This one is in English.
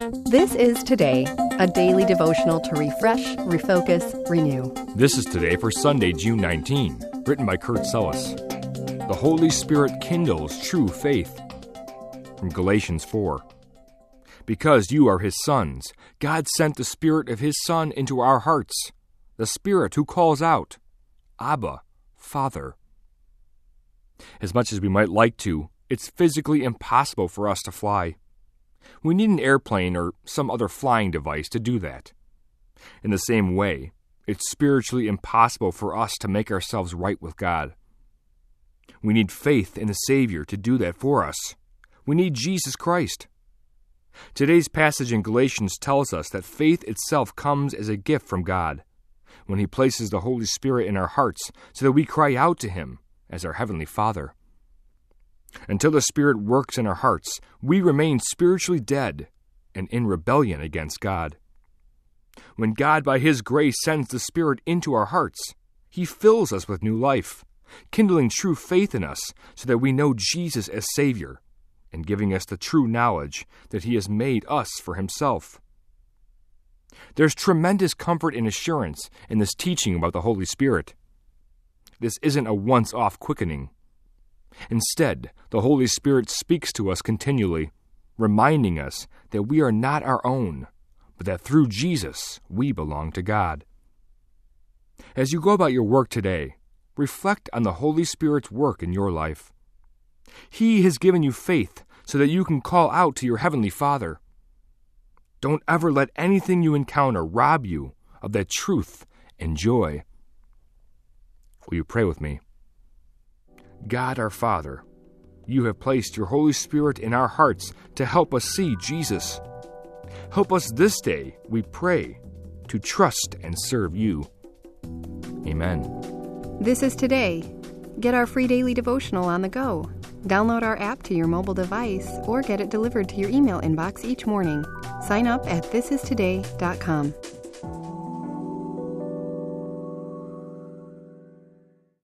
This is Today, a daily devotional to refresh, refocus, renew. This is Today for Sunday, June 19, written by Kurt Sellis. The Holy Spirit kindles true faith. From Galatians 4. Because you are His sons, God sent the Spirit of His Son into our hearts, the Spirit who calls out, Abba, Father. As much as we might like to, it's physically impossible for us to fly. We need an airplane or some other flying device to do that. In the same way, it's spiritually impossible for us to make ourselves right with God. We need faith in the Savior to do that for us. We need Jesus Christ. Today's passage in Galatians tells us that faith itself comes as a gift from God, when He places the Holy Spirit in our hearts so that we cry out to Him as our Heavenly Father. Until the Spirit works in our hearts, we remain spiritually dead and in rebellion against God. When God, by His grace, sends the Spirit into our hearts, He fills us with new life, kindling true faith in us so that we know Jesus as Savior and giving us the true knowledge that He has made us for Himself. There's tremendous comfort and assurance in this teaching about the Holy Spirit. This isn't a once-off quickening. Instead, the Holy Spirit speaks to us continually, reminding us that we are not our own, but that through Jesus we belong to God. As you go about your work today, reflect on the Holy Spirit's work in your life. He has given you faith so that you can call out to your Heavenly Father. Don't ever let anything you encounter rob you of that truth and joy. Will you pray with me? God our Father, You have placed Your Holy Spirit in our hearts to help us see Jesus. Help us this day, we pray, to trust and serve You. Amen. This is Today. Get our free daily devotional on the go. Download our app to your mobile device or get it delivered to your email inbox each morning. Sign up at thisistoday.com.